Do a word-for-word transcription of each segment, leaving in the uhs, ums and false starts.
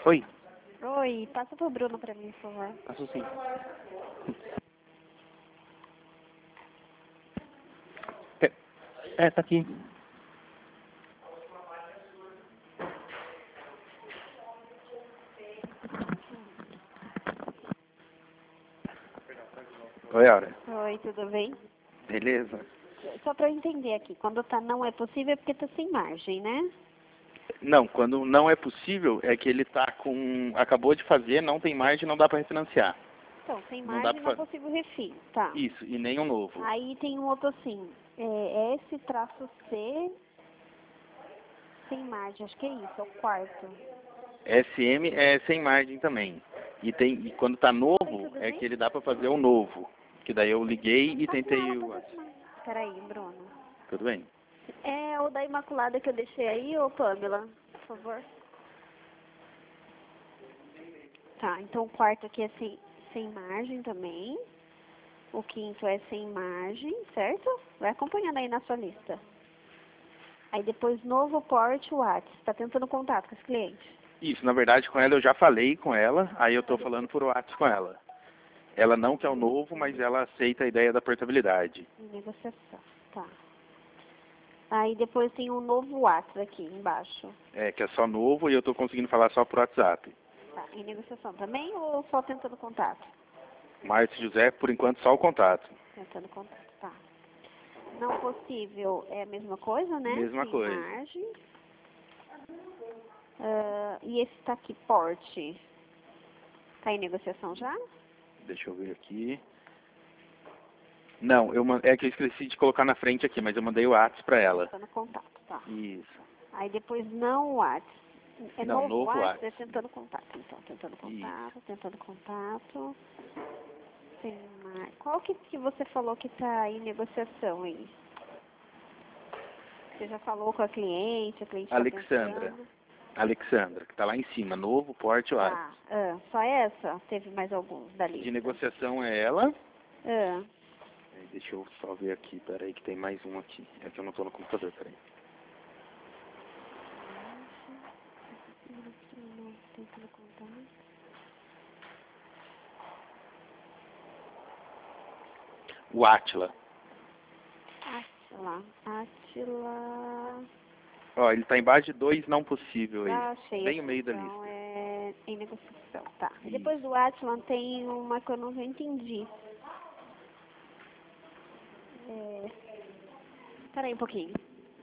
Oi. Oi, passa pro Bruno pra mim, por favor. Passo sim. É, é, tá aqui. Oi, Aura. Oi, tudo bem? Beleza? Só pra eu entender aqui, quando tá não é possível é porque tá sem margem, né? Não, quando não é possível é que ele tá com... Acabou de fazer, não tem margem, não dá pra refinanciar. Então, sem Não dá margem pra não é fazer. possível refis, tá. Isso, e nem um novo. Aí tem um outro assim, é S traço C sem margem, acho que é isso, é o quarto. S M é sem margem também. E, tem, e quando tá Oi, novo, tudo é bem? que ele dá pra fazer o novo. Que daí eu liguei e Passa tentei mal, o... passa mal. Peraí, Bruno. Tudo bem? É o da Imaculada que eu deixei aí, ô Pamela, por favor? Tá, então o quarto aqui é sem, sem margem também. O quinto é sem margem, certo? Vai acompanhando aí na sua lista. Aí depois novo porte WhatsApp. Tá tentando contato com esse cliente. Isso, na verdade com ela eu já falei com ela, aí eu tô falando por WhatsApp com ela. Ela não quer o novo, mas ela aceita a ideia da portabilidade. Em negociação, tá. Aí depois tem um novo WhatsApp aqui embaixo. É, que é só novo e eu tô conseguindo falar só por WhatsApp. Tá, em negociação também ou só tentando contato? Márcio José, por enquanto, só o contato. Tentando contato, tá. Não possível é a mesma coisa, né? Mesma Sem coisa. margem. Ah, e esse tá aqui, porte. Tá em negociação já? Deixa eu ver aqui. Não, eu, man- é que eu esqueci de colocar na frente aqui, mas eu mandei o WhatsApp pra ela. Tentando contato, tá. Isso. Aí depois não WhatsApp. É Não, novo novo WhatsApp, é WhatsApp. tentando contato. Então, tentando contato, Isso. tentando contato. Tem mais. Qual que, que você falou que tá em negociação aí? Você já falou com a cliente, a cliente tá Alexandra. pensando. Alexandra, que tá lá em cima. Novo porte WhatsApp. Tá, ah, só essa? Teve mais alguns da De lista? negociação é ela. Ah, É, deixa eu só ver aqui, peraí, que tem mais um aqui. É que eu não tô no computador, peraí. tentando contato. O Atila. Atila, Atila. Ó, ele tá embaixo de dois não possível aí. Ah, achei Bem aqui, no meio da então lista. é em negociação, tá. E Isso. depois do Atlan tem uma que eu não entendi. É... Peraí um pouquinho.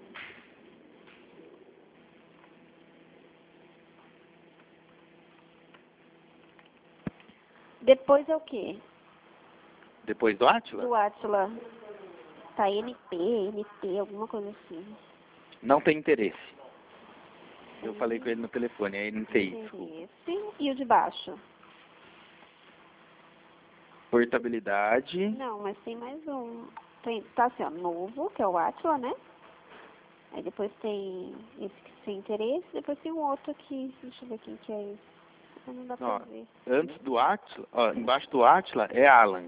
Depois é o quê? Depois do Atila? Do Atlan. Tá N P, N T, alguma coisa assim. Não tem interesse. Eu falei com ele no telefone, é N T I, desculpa. Interesse. E o de baixo? Portabilidade. Não, mas tem mais um. Tem, tá assim, ó, novo, que é o Atlan, né? Aí depois tem esse que sem interesse, depois tem um outro aqui. Deixa eu ver quem que é esse. Ah, não dá pra Ó, ver. antes do Atila, ó, embaixo do Atila é Alan.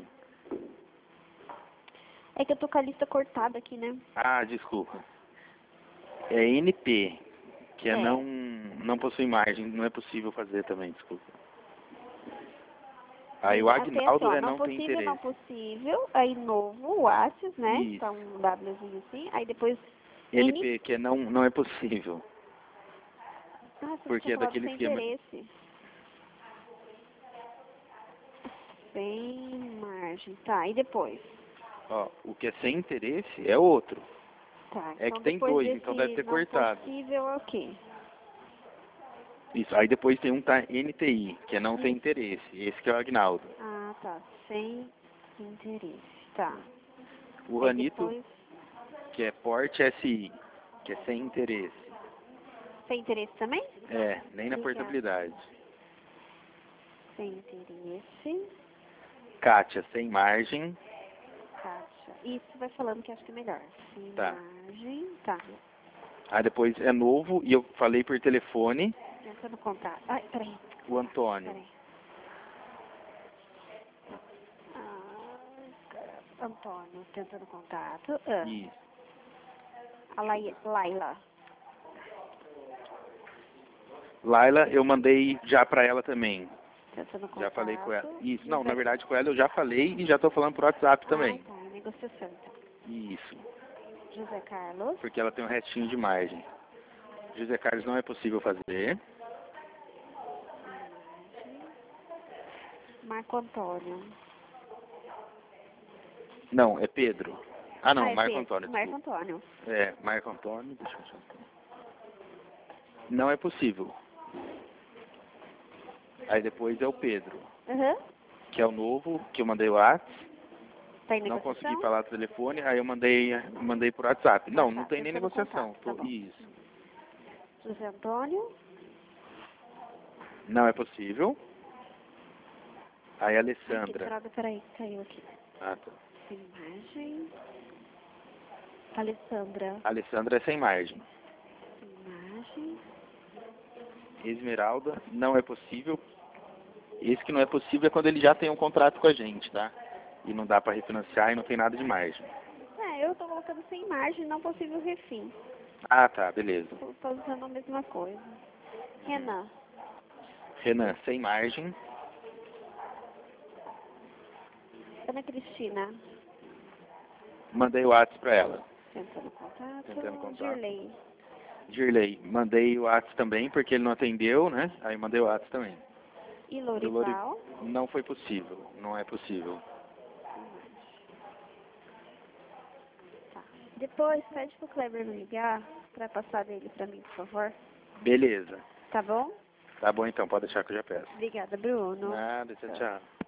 É que eu tô com a lista cortada aqui, né? Ah, desculpa. É N P, que é, É. não, não possui margem, não é possível fazer também, desculpa. Aí o Tem até assim, Agnaldo ó, é não não tem possível, não interesse. possível, aí novo, WhatsApp, né? Isso. Tá um Wzinho assim, aí depois N N. P, que é não, não é possível. Ah, você Porque tinha é falado daquele sem esquema. interesse. Sem margem. Tá, e depois? Ó, o que é sem interesse é outro. Tá, É que então tem depois dois, então deve desse ter não cortado. possível é o quê? Isso, aí depois tem um tá N T I, que é não tem Isso. interesse. Esse que é o Agnaldo. Ah, tá, sem interesse. Tá. O Aí Ranito, depois, que é porte S I, que é sem interesse. sem interesse também? É, nem na Obrigada. portabilidade. Sem interesse. Kátia, sem margem. Caixa. Isso vai falando que acho que é melhor. Sem Tá. margem. Tá. Aí depois é novo, e eu falei por telefone, Tentando comprar. Ai, peraí. o Antônio. Peraí. Ah, caramba. Antônio, tentando contato. Ah, Isso. a Lai- Laila. Laila, eu mandei já pra ela também. Tentando contato. Já falei com ela. Isso, não, José... na verdade com ela eu já falei e já tô falando por WhatsApp também. Ah, tá, negociação. Isso, José Carlos. porque ela tem um restinho de margem. José Carlos não é possível fazer. Marco Antônio. Não, é Pedro. Ah não, ah, é Marco Pedro. Antônio. Marco desculpa. Antônio. É, Marco Antônio, deixa eu ver. Não é possível. Aí depois é o Pedro, Aham. que é o novo, que eu mandei o WhatsApp. Tá em Não negociação? consegui falar no telefone, aí eu mandei, mandei por WhatsApp. Não, Ah, não tá, tem nem tentando negociação. contato, tá Tô- bom. Isso. José Antônio. Não é possível. Aí a Ai, que Alessandra. droga, peraí, caiu aqui. Ah, tá. Imagem. Alessandra. A Alessandra é sem margem. Imagem. Esmeralda, não é possível. Esse que não é possível é quando ele já tem um contrato com a gente, tá? E não dá para refinanciar e não tem nada de margem. É, eu tô colocando sem margem, não possível refim. Ah, tá, beleza. Tô, tô usando a mesma coisa. Renan. Renan, sem margem. Ana Cristina. Mandei o WhatsApp para ela. Tentando contato. Tentando contato. Dirley. Dirley, mandei o WhatsApp também porque ele não atendeu, né? Aí mandei o WhatsApp também. E Do Lori- Lorival. Não foi possível, não é possível. Tá. Depois, pede pro Kleber me ligar pra passar dele pra mim, por favor. Beleza. Tá bom? Tá bom então, pode deixar que eu já peço. Obrigada, Bruno. Nada, tchau, tchau.